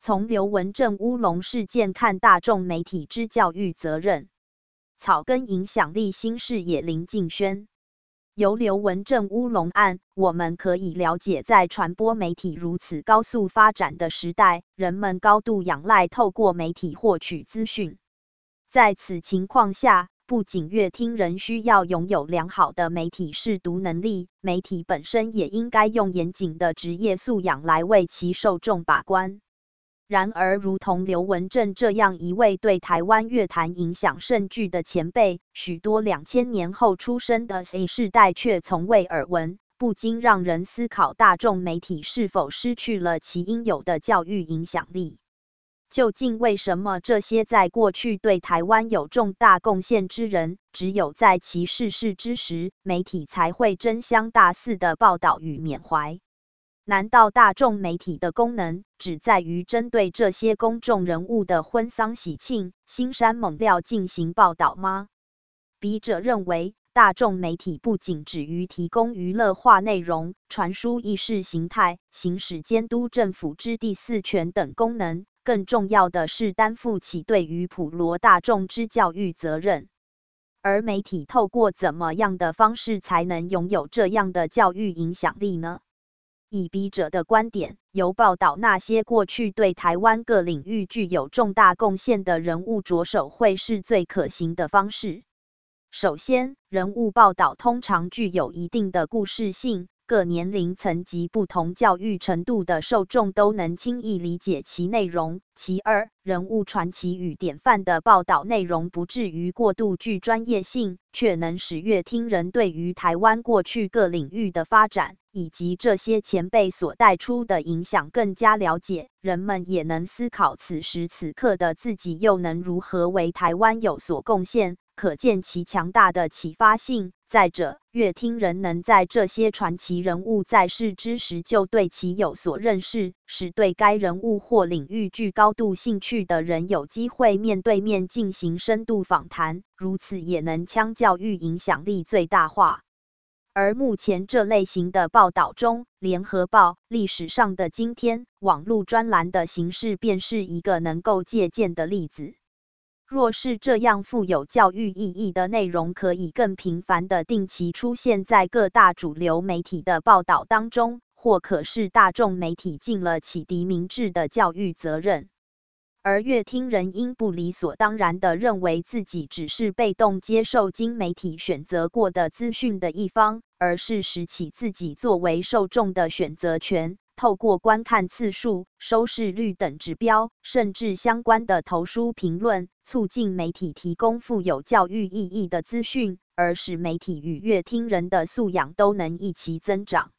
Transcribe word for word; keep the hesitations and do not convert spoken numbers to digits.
从刘文正乌龙事件看大众媒体之教育责任。草根影响力新视野林敬轩。由刘文正乌龙案，我们可以了解，在传播媒体如此高速发展的时代，人们高度仰赖透过媒体获取资讯。在此情况下，不仅乐听人需要拥有良好的媒体识读能力，媒体本身也应该用严谨的职业素养来为其受众把关。然而，如同刘文正这样一位对台湾乐坛影响甚巨的前辈，许多两千年后出生的 Z 世代却从未耳闻，不禁让人思考大众媒体是否失去了其应有的教育影响力。究竟为什么这些在过去对台湾有重大贡献之人，只有在其逝世之时，媒体才会真香大肆的报道与缅怀？难道大众媒体的功能只在于针对这些公众人物的婚丧喜庆、新山猛料进行报道吗？笔者认为，大众媒体不仅止于提供娱乐化内容、传输意识形态、行使监督政府之第四权等功能，更重要的是担负起对于普罗大众之教育责任。而媒体透过怎么样的方式才能拥有这样的教育影响力呢？以笔者的观点，由报道那些过去对台湾各领域具有重大贡献的人物着手会是最可行的方式。首先，人物报道通常具有一定的故事性，各年龄层及不同教育程度的受众都能轻易理解其内容。其二，人物传奇与典范的报道内容不至于过度具专业性，却能使乐听人对于台湾过去各领域的发展，以及这些前辈所带出的影响更加了解，人们也能思考此时此刻的自己又能如何为台湾有所贡献，可见其强大的启发性。再者，乐听人能在这些传奇人物在世之时就对其有所认识，使对该人物或领域具高度兴趣的人有机会面对面进行深度访谈，如此也能将教育影响力最大化。而目前这类型的报道中，联合报、历史上的今天、网络专栏的形式便是一个能够借鉴的例子。若是这样富有教育意义的内容可以更频繁地定期出现在各大主流媒体的报道当中，或可是大众媒体尽了启迪明智的教育责任。而乐听人应不理所当然地认为自己只是被动接受经媒体选择过的资讯的一方，而是拾起自己作为受众的选择权，透过观看次数、收视率等指标，甚至相关的投书评论，促进媒体提供富有教育意义的资讯，而使媒体与乐听人的素养都能一起增长。